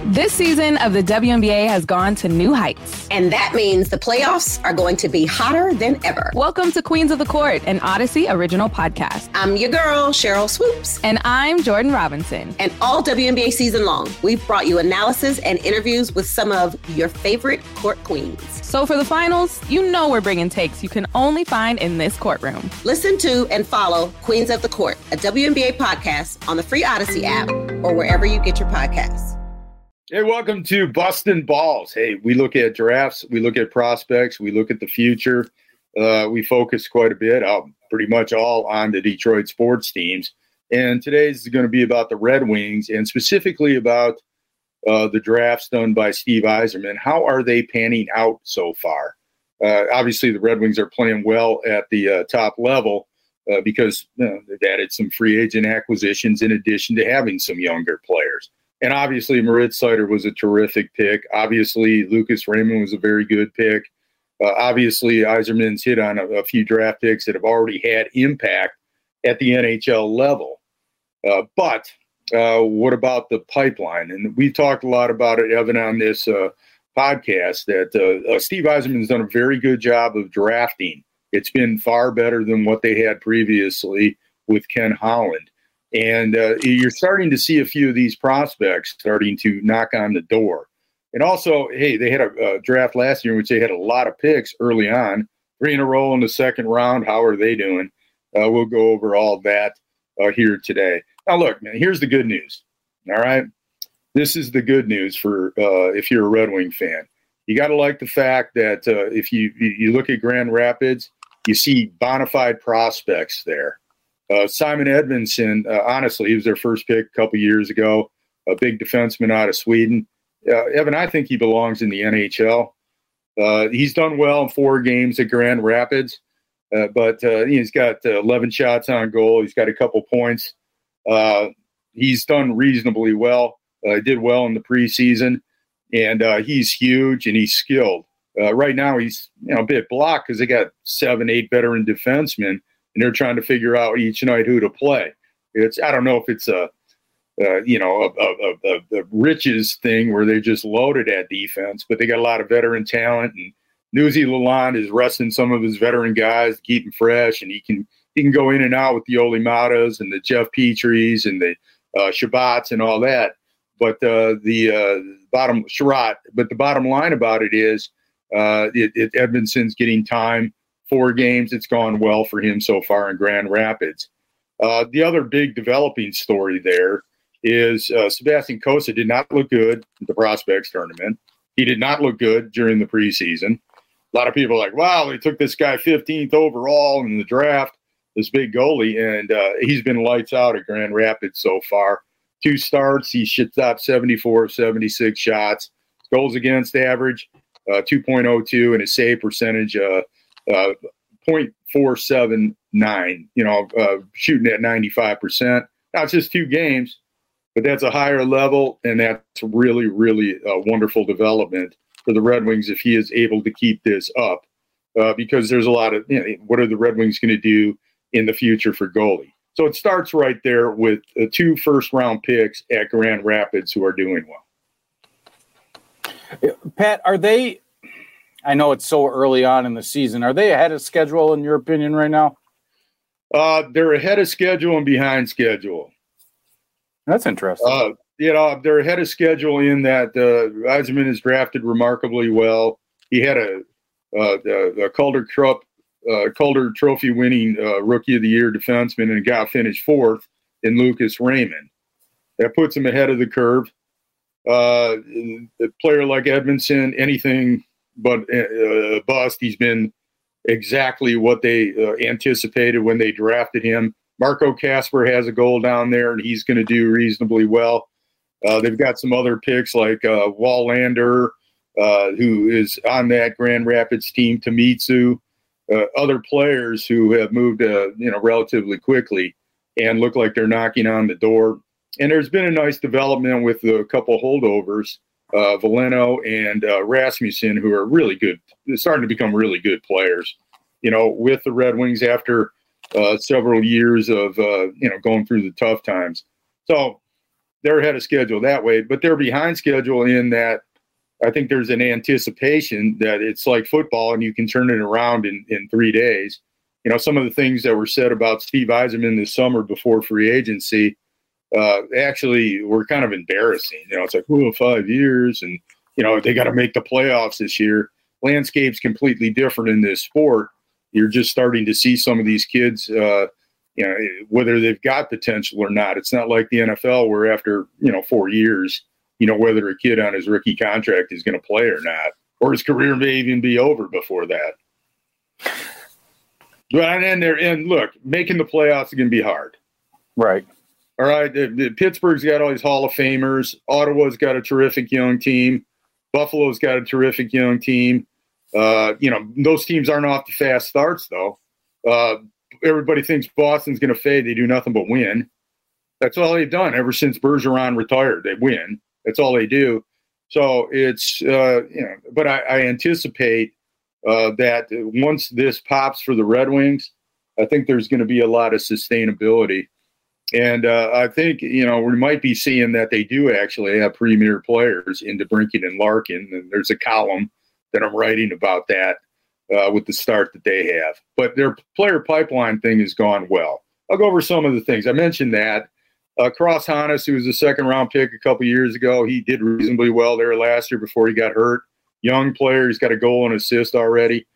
This season of the WNBA has gone to new heights. And that means the playoffs are going to be hotter than ever. Welcome to Queens of the Court, an Odyssey original podcast. I'm your girl, Cheryl Swoops. And I'm Jordan Robinson. And all WNBA season long, we've brought you analysis and interviews with some of your favorite court queens. So for the finals, you know we're bringing takes you can only find in this courtroom. Listen to and follow Queens of the Court, a WNBA podcast on the free Odyssey app or wherever you get your podcasts. Hey, welcome to Bustin' Balls. Hey, we look at drafts, we look at prospects, we look at the future. We focus quite a bit, pretty much all on the Detroit sports teams. And today's going to be about the Red Wings and specifically about the drafts done by Steve Yzerman. How are they panning out so far? Obviously, the Red Wings are playing well at the top level because they've added some free agent acquisitions in addition to having some younger players. And obviously, Moritz Seider was a terrific pick. Obviously, Lucas Raymond was a very good pick. Obviously, Yzerman's hit on a few draft picks that have already had impact at the NHL level. But what about the pipeline? And we talked a lot about it, Evan, on this podcast, that Steve Yzerman's done a very good job of drafting. It's been far better than what they had previously with Ken Holland. And you're starting to see a few of these prospects starting to knock on the door. And also, hey, they had a draft last year in which they had a lot of picks early on, 3 in a row in the second round. How are they doing? We'll go over all that here today. Now, look, man, here's the good news. All right. This is the good news for if you're a Red Wing fan. You got to like the fact that if you look at Grand Rapids, you see bona fide prospects there. Simon Edmondson, honestly, he was their first pick a couple years ago, a big defenseman out of Sweden. Evan, I think he belongs in the NHL. He's done well in 4 games at Grand Rapids, but he's got 11 shots on goal. He's got a couple points. He's done reasonably well. Did well in the preseason, and he's huge and he's skilled. Right now, he's a bit blocked because they got 7, 8 veteran defensemen. And they're trying to figure out each night who to play. I don't know if it's a riches thing where they're just loaded at defense, but they got a lot of veteran talent. And Newsy Lalonde is resting some of his veteran guys to keep them fresh, and he can go in and out with the Oli Matas and the Jeff Petries and the Shabbats and all that. But the bottom line about it is Edmondson's getting time. 4 games, it's gone well for him so far in Grand Rapids. The other big developing story there is Sebastian Cossa did not look good at the prospects tournament. He did not look good during the preseason. A lot of people are like, wow, they took this guy 15th overall in the draft, this big goalie, and he's been lights out at Grand Rapids so far. 2 starts, he shot 74 of 76 shots. Goals against average, 2.02, and his save percentage, 0.479, shooting at 95%. Now, it's just 2 games, but that's a higher level, and that's really, really a wonderful development for the Red Wings if he is able to keep this up, because there's a lot of, what are the Red Wings going to do in the future for goalie? So it starts right there with 2 first-round picks at Grand Rapids who are doing well. Pat, are they – I know it's so early on in the season. Are they ahead of schedule, in your opinion, right now? They're ahead of schedule and behind schedule. That's interesting. They're ahead of schedule in that Yzerman is drafted remarkably well. He had a Calder Trophy winning Rookie of the Year defenseman and got finished 4th in Lucas Raymond. That puts him ahead of the curve. A player like Edmondson, anything but bust. He's been exactly what they anticipated when they drafted him. Marco Kasper has a goal down there, and he's going to do reasonably well. They've got some other picks like Wallander, who is on that Grand Rapids team, Tamitsu, other players who have moved relatively quickly and look like they're knocking on the door. And there's been a nice development with a couple holdovers, Valeno and Rasmussen, who are really good, starting to become really good players, with the Red Wings after several years of, going through the tough times. So they're ahead of schedule that way, but they're behind schedule in that I think there's an anticipation that it's like football and you can turn it around in 3 days. You know, some of the things that were said about Steve Yzerman this summer before free agency actually were kind of embarrassing. You know, it's like, 5 years and, you know, they got to make the playoffs this year. Landscape's completely different in this sport. You're just starting to see some of these kids, you know, whether they've got potential or not. It's not like the NFL where after, 4 years, you know, whether a kid on his rookie contract is going to play or not, or his career may even be over before that. But and look, making the playoffs is going to be hard. Right. All right. Pittsburgh's got all these Hall of Famers. Ottawa's got a terrific young team. Buffalo's got a terrific young team. Those teams aren't off to fast starts, though. Everybody thinks Boston's going to fade. They do nothing but win. That's all they've done ever since Bergeron retired. They win. That's all they do. So it's, but I anticipate that once this pops for the Red Wings, I think there's going to be a lot of sustainability. And I think, we might be seeing that they do actually have premier players in DeBrincat and Larkin. And there's a column that I'm writing about that with the start that they have. But their player pipeline thing has gone well. I'll go over some of the things. I mentioned that. Cross Hannes, who was a second-round pick a couple years ago, he did reasonably well there last year before he got hurt. Young player, he's got a goal and assist already.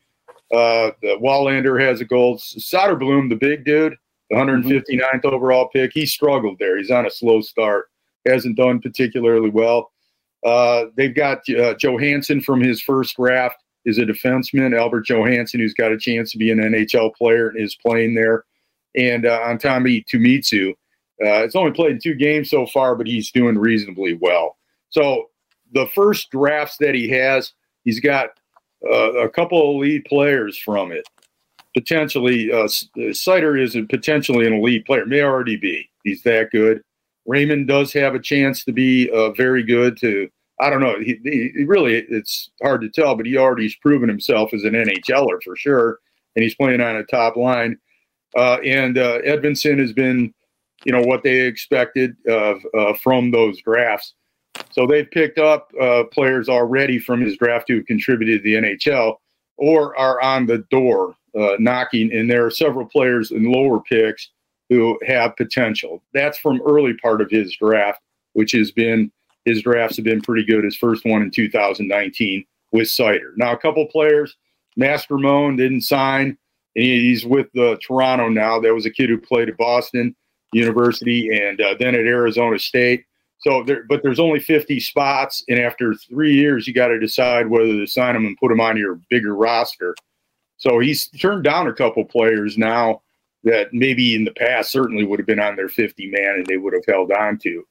Wallander has a goal. Soderblom, the big dude, the 159th overall pick, he struggled there. He's on a slow start. Hasn't done particularly well. They've got Johansson from his first draft is a defenseman, Albert Johansson, who's got a chance to be an NHL player and is playing there. And Antami Tumitsu. It's only played in 2 games so far, but he's doing reasonably well. So the first drafts that he has, he's got a couple of elite players from it. Potentially, Seider is potentially an elite player. May already be. He's that good. Raymond does have a chance to be very good to, I don't know. He really, it's hard to tell, but he already's proven himself as an NHLer for sure, and he's playing on a top line. And Edvinsson has been, what they expected from those drafts. So they've picked up players already from his draft who have contributed to the NHL or are on the door knocking. And there are several players in lower picks who have potential. That's from early part of his draft, which has been, his drafts have been pretty good. His first one in 2019 with Seider. Now, a couple players, Mastromoen didn't sign. And he's with Toronto now. That was a kid who played at Boston University and then at Arizona State. So, but there's only 50 spots, and after 3 years, you got to decide whether to sign him and put him on your bigger roster. So he's turned down a couple players now that maybe in the past certainly would have been on their 50-man and they would have held on to.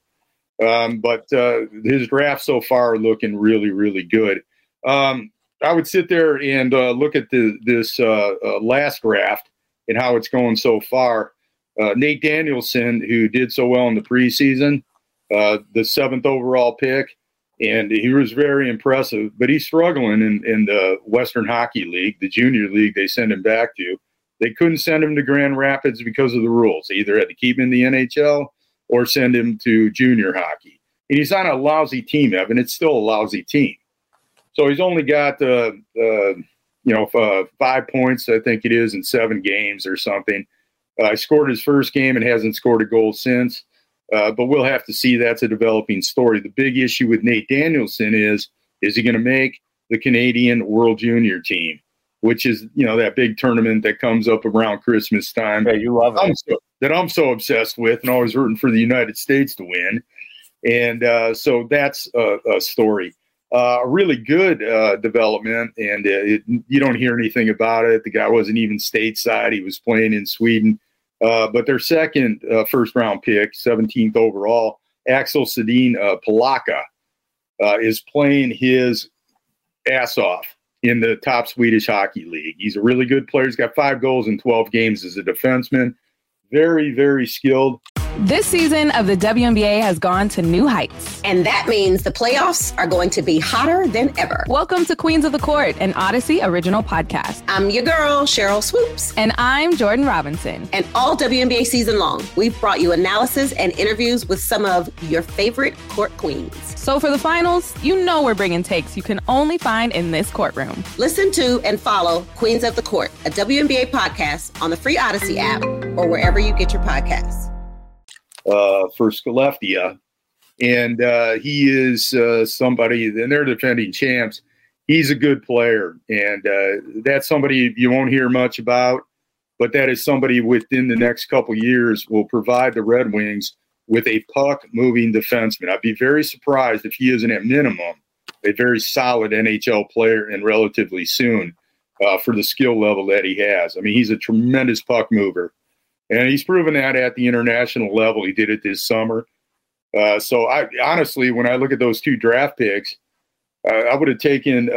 But his draft so far are looking really, really good. I would sit there and look at this last draft and how it's going so far. Nate Danielson, who did so well in the preseason, the 7th overall pick, and he was very impressive, but he's struggling in the Western Hockey League, the junior league they send him back to. They couldn't send him to Grand Rapids because of the rules. They either had to keep him in the NHL or send him to junior hockey. And he's on a lousy team, Evan. It's still a lousy team. So he's only got, 5 points, I think it is, in 7 games or something. He scored his first game and hasn't scored a goal since. But we'll have to see. That's a developing story. The big issue with Nate Danielson is he going to make the Canadian World Junior team, which is, that big tournament that comes up around Christmas time. Yeah, you love it. That I'm so obsessed with and always rooting for the United States to win. And so that's a story. A really good development, and you don't hear anything about it. The guy wasn't even stateside. He was playing in Sweden. But their second first-round pick, 17th overall, Axel Sedin Palaka, is playing his ass off in the top Swedish hockey league. He's a really good player. He's got 5 goals in 12 games as a defenseman. Very, very skilled. This season of the WNBA has gone to new heights. And that means the playoffs are going to be hotter than ever. Welcome to Queens of the Court, an Odyssey original podcast. I'm your girl, Cheryl Swoops. And I'm Jordan Robinson. And all WNBA season long, we've brought you analysis and interviews with some of your favorite court queens. So for the finals, you know we're bringing takes you can only find in this courtroom. Listen to and follow Queens of the Court, a WNBA podcast on the free Odyssey app or wherever you get your podcasts. For Scaleftia, and he is somebody, and they're defending champs. He's a good player, and that's somebody you won't hear much about, but that is somebody within the next couple years will provide the Red Wings with a puck-moving defenseman. I'd be very surprised if he isn't at minimum a very solid NHL player and relatively soon for the skill level that he has. I mean, he's a tremendous puck mover. And he's proven that at the international level. He did it this summer. So I honestly, when I look at those two draft picks, I would have taken,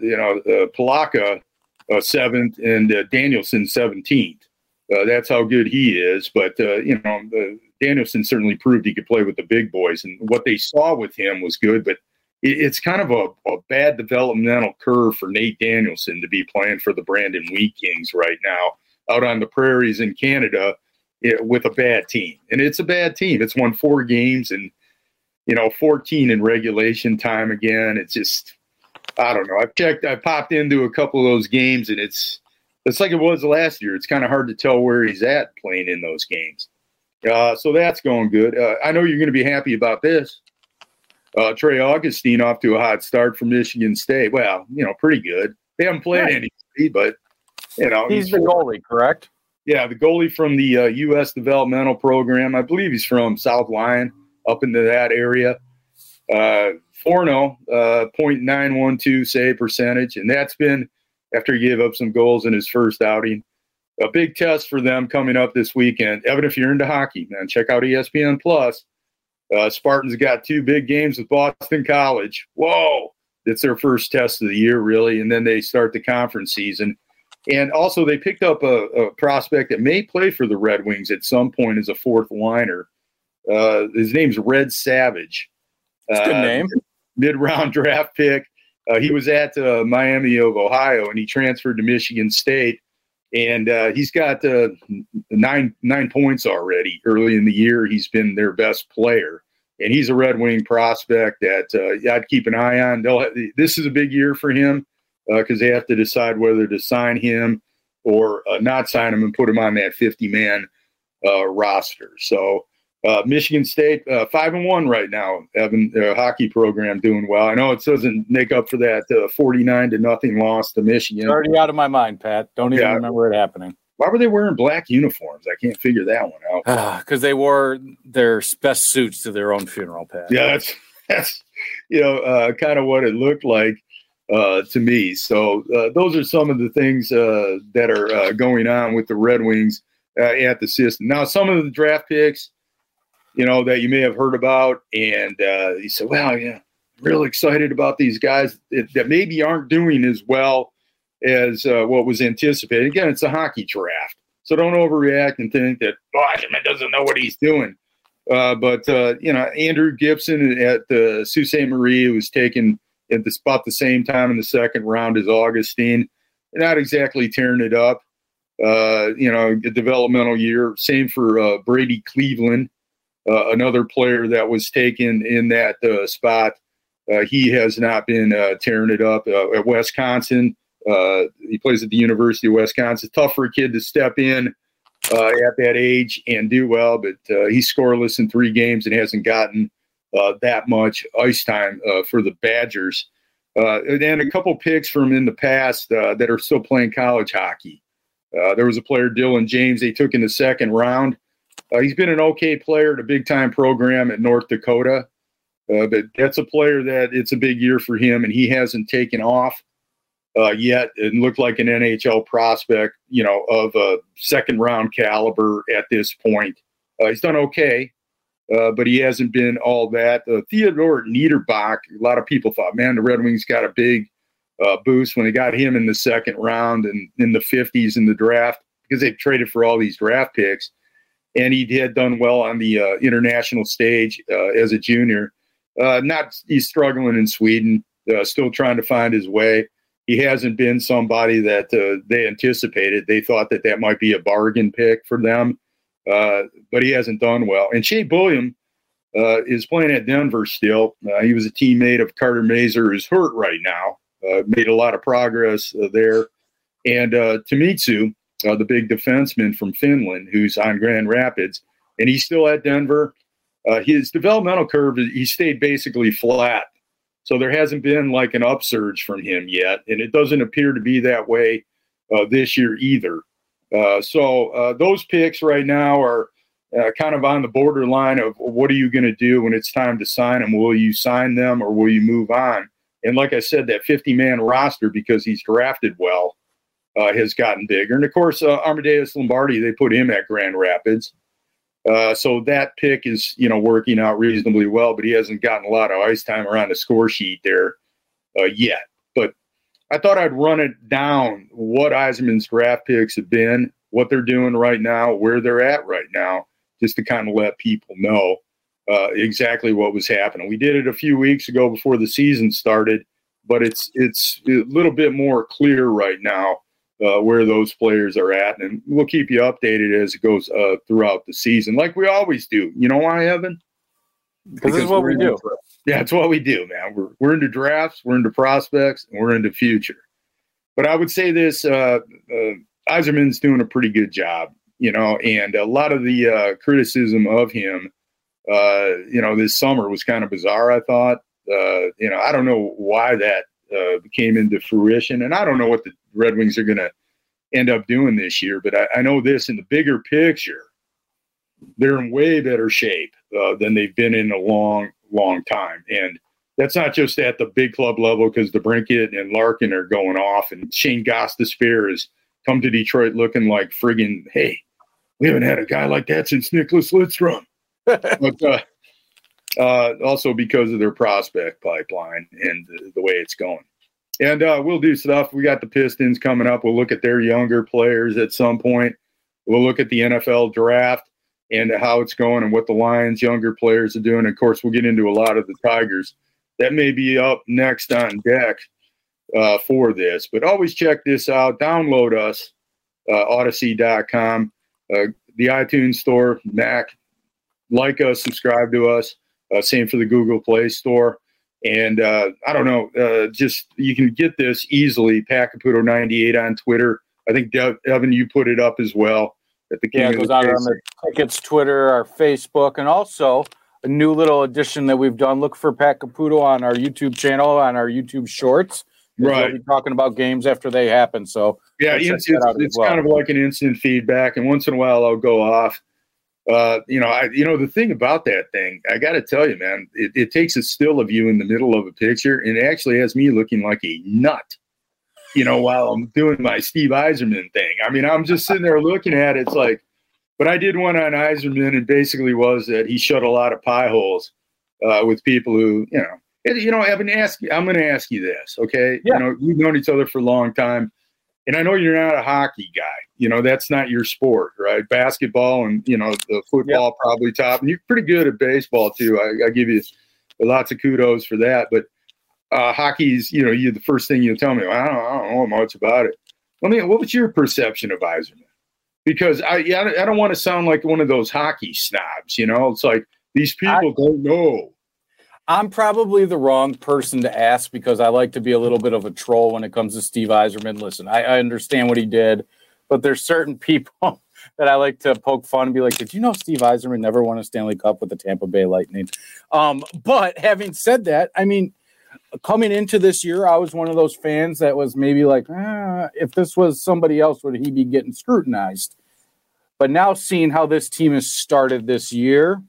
Palaka 7th and Danielson 17th. That's how good he is. But, Danielson certainly proved he could play with the big boys. And what they saw with him was good. But it's kind of a bad developmental curve for Nate Danielson to be playing for the Brandon Wheat Kings right now, out on the prairies in Canada with a bad team. And it's a bad team. It's won 4 games and, 14 in regulation time again. It's just, I don't know. I popped into a couple of those games and it's like it was last year. It's kind of hard to tell where he's at playing in those games. So that's going good. I know you're going to be happy about this. Trey Augustine off to a hot start from Michigan State. Well, pretty good. They haven't played anybody, but he's the goalie, correct? Yeah, the goalie from the U.S. developmental program. I believe he's from South Lyon, up into that area. 4-0, .912 save percentage, and that's been after he gave up some goals in his first outing. A big test for them coming up this weekend. Evan, if you're into hockey, man, check out ESPN+. Spartans got 2 big games with Boston College. Whoa! It's their first test of the year, really, and then they start the conference season. And also, they picked up a prospect that may play for the Red Wings at some point as a fourth liner. His name's Red Savage. That's a good name. Mid-round draft pick. He was at Miami of Ohio, and he transferred to Michigan State. And he's got 9 points already. Early in the year, he's been their best player. And he's a Red Wing prospect that I'd keep an eye on. This is a big year for him. Because they have to decide whether to sign him or not sign him and put him on that 50-man roster. So Michigan State 5-1 right now. Evan, their hockey program doing well. I know it doesn't make up for that 49-0 loss to Michigan. It's already out of my mind, Pat. Don't even remember it happening. Why were they wearing black uniforms? I can't figure that one out. Because they wore their best suits to their own funeral, Pat. Yeah, that's kind of what it looked like. To me. So those are some of the things that are going on with the Red Wings at the system. Now, some of the draft picks, that you may have heard about, and you said, well, yeah, I'm really excited about these guys that maybe aren't doing as well as what was anticipated. Again, it's a hockey draft. So don't overreact and think that Boschman doesn't know what he's doing. But Andrew Gibson at Sault Ste. Marie, who was taken at about the same time in the second round as Augustine. Not exactly tearing it up, a developmental year. Same for Brady Cleveland, another player that was taken in that spot. He has not been tearing it up. At Wisconsin, he plays at the University of Wisconsin. Tough for a kid to step in at that age and do well, but he's scoreless in 3 games and hasn't gotten that much ice time for the Badgers. And a couple picks from in the past that are still playing college hockey. There was a player, Dylan James, they took in the second round. He's been an okay player at a big-time program at North Dakota. But that's a player that it's a big year for him, and he hasn't taken off yet and looked like an NHL prospect, of a second-round caliber at this point. He's done okay. But he hasn't been all that. Theodor Niederbach, a lot of people thought, man, the Red Wings got a big boost when they got him in the second round and in the 50s in the draft because they traded for all these draft picks. and he had done well on the international stage as a junior. He's struggling in Sweden, still trying to find his way. He hasn't been somebody that they anticipated. They thought that might be a bargain pick for them, but he hasn't done well. And Shea Bulliam is playing at Denver still. He was a teammate of Carter Mazur, who's hurt right now. Made a lot of progress there. And Tamitsu, the big defenseman from Finland, who's on Grand Rapids, and he's still at Denver. His developmental curve, he stayed basically flat. So there hasn't been like an upsurge from him yet, and it doesn't appear to be that way this year either. So those picks right now are kind of on the borderline of what are you going to do when it's time to sign them? Will you sign them or will you move on? And like I said, that 50-man roster, because he's drafted well, has gotten bigger. And, of course, Amadeus Lombardi, they put him at Grand Rapids. So that pick is, working out reasonably well, but he hasn't gotten a lot of ice time around the score sheet there yet. But I thought I'd run it down what Yzerman's draft picks have been, what they're doing right now, where they're at right now, just to kind of let people know exactly what was happening. We did it a few weeks ago before the season started, but it's a little bit more clear right now where those players are at, and we'll keep you updated as it goes throughout the season, like we always do. You know why, Evan? Because this is what we do. Yeah, it's what we do, man. We're into drafts, we're into prospects, and we're into future. But I would say this, Yzerman's doing a pretty good job, and a lot of the criticism of him, this summer was kind of bizarre, I thought. I don't know why that came into fruition, and I don't know what the Red Wings are going to end up doing this year, but I know this in the bigger picture, they're in way better shape than they've been in a long, long time. And that's not just at the big club level, because DeBrincat and Larkin are going off, and Shane Gostisbehere has come to Detroit looking like friggin', hey, we haven't had a guy like that since Nicholas Lidstrom. But also because of their prospect pipeline and the way it's going. And we'll do stuff. We got the Pistons coming up. We'll look at their younger players at some point. We'll look at the NFL draft and how it's going and what the Lions' younger players are doing. Of course, we'll get into a lot of the Tigers. That may be up next on deck for this. But always check this out. Download us, Odyssey.com, the iTunes Store, Mac. Like us, subscribe to us. Same for the Google Play Store. And I don't know, just you can get this easily. Pat Caputo 98 on Twitter. I think Evan, you put it up as well. At the it goes out on the Tickets Twitter, our Facebook, and also a new little addition that we've done. Look for Pat Caputo on our YouTube channel, on our YouTube Shorts. Right, we'll be talking about games after they happen. So yeah, it's kind of like an instant feedback, and once in a while I'll go off. The thing about that thing, I got to tell you, man, it takes a still of you in the middle of a picture, and it actually has me looking like a nut, while I'm doing my Steve Yzerman thing. I mean, I'm just sitting there looking at it. It's like, but I did one on Yzerman, and basically was that he shut a lot of pie holes with people who, Evan, I'm going to ask you this, okay? Yeah. We've known each other for a long time. And I know you're not a hockey guy. That's not your sport, right? Basketball and, the football probably top. And you're pretty good at baseball, too. I give you lots of kudos for that. But hockey's, you the first thing you tell me, I don't know much about it. What was your perception of Yzerman? Because I don't want to sound like one of those hockey snobs, It's like these people don't know. I'm probably the wrong person to ask because I like to be a little bit of a troll when it comes to Steve Yzerman. Listen, I understand what he did, but there's certain people that I like to poke fun and be like, did you know Steve Yzerman never won a Stanley Cup with the Tampa Bay Lightning? But having said that, I mean, coming into this year, I was one of those fans that was maybe like, if this was somebody else, would he be getting scrutinized? But now seeing how this team has started this year,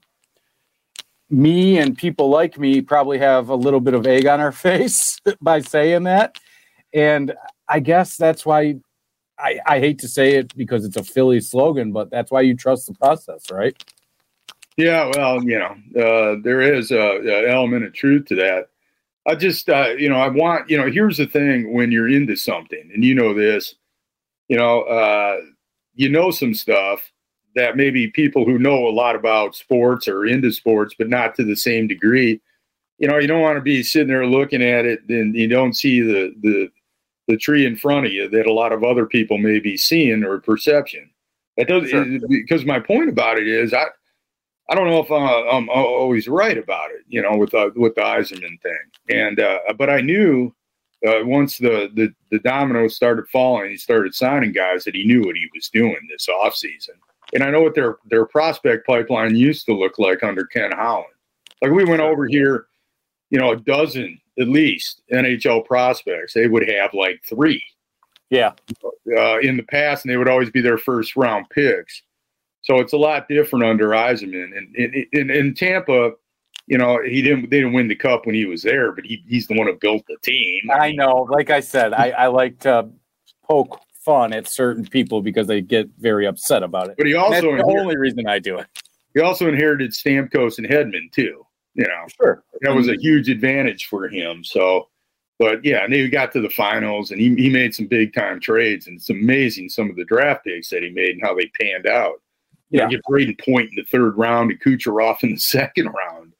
me and people like me probably have a little bit of egg on our face by saying that. And I guess that's why I hate to say it because it's a Philly slogan, but that's why you trust the process, right? Yeah, well, there is an element of truth to that. I just, I want, here's the thing when you're into something and this, some stuff that maybe people who know a lot about sports or into sports, but not to the same degree, you don't want to be sitting there looking at it and you don't see the tree in front of you that a lot of other people may be seeing or perception. That does, sure. Because my point about it is I don't know if I'm always right about it, with the Yzerman thing. And but I knew once the dominoes started falling, he started signing guys that he knew what he was doing this offseason. And I know what their prospect pipeline used to look like under Ken Holland. Like we went over here, a dozen at least NHL prospects. They would have like 3. Yeah. In the past, and they would always be their first round picks. So it's a lot different under Yzerman. And in Tampa, they didn't win the cup when he was there, but he's the one who built the team. I know. Like I said, I like to poke fun at certain people because they get very upset about it. But that's the only reason I do it. He also inherited Stamkos and Hedman too. Sure. That was a huge advantage for him. So. But, yeah, and he got to the finals, and he made some big-time trades, and it's amazing some of the draft picks that he made and how they panned out. You get Braden Point in the 3rd round and Kucherov in the 2nd round.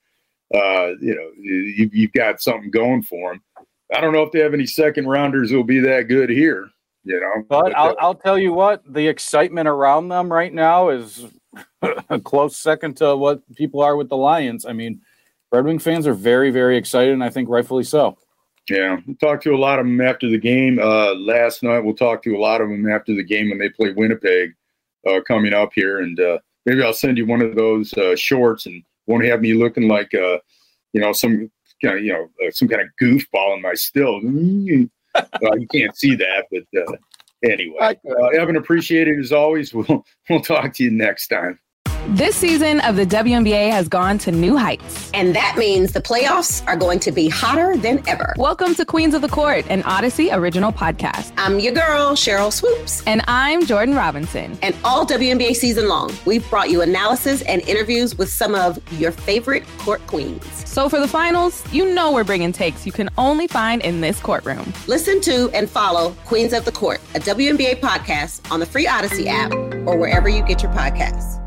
You've got something going for him. I don't know if they have any second-rounders who will be that good here, But I'll tell you what, the excitement around them right now is a close second to what people are with the Lions. I mean, Red Wing fans are very, very excited, and I think rightfully so. Yeah, we'll talk to a lot of them after the game last night. We'll talk to a lot of them after the game when they play Winnipeg coming up here. And maybe I'll send you one of those shorts and won't have me looking like, some kind of goofball in my still. You can't see that, but anyway. Evan, appreciate it as always. We'll talk to you next time. This season of the WNBA has gone to new heights. And that means the playoffs are going to be hotter than ever. Welcome to Queens of the Court, an Odyssey original podcast. I'm your girl, Cheryl Swoops. And I'm Jordan Robinson. And all WNBA season long, we've brought you analysis and interviews with some of your favorite court queens. So for the finals, we're bringing takes you can only find in this courtroom. Listen to and follow Queens of the Court, a WNBA podcast on the free Odyssey app or wherever you get your podcasts.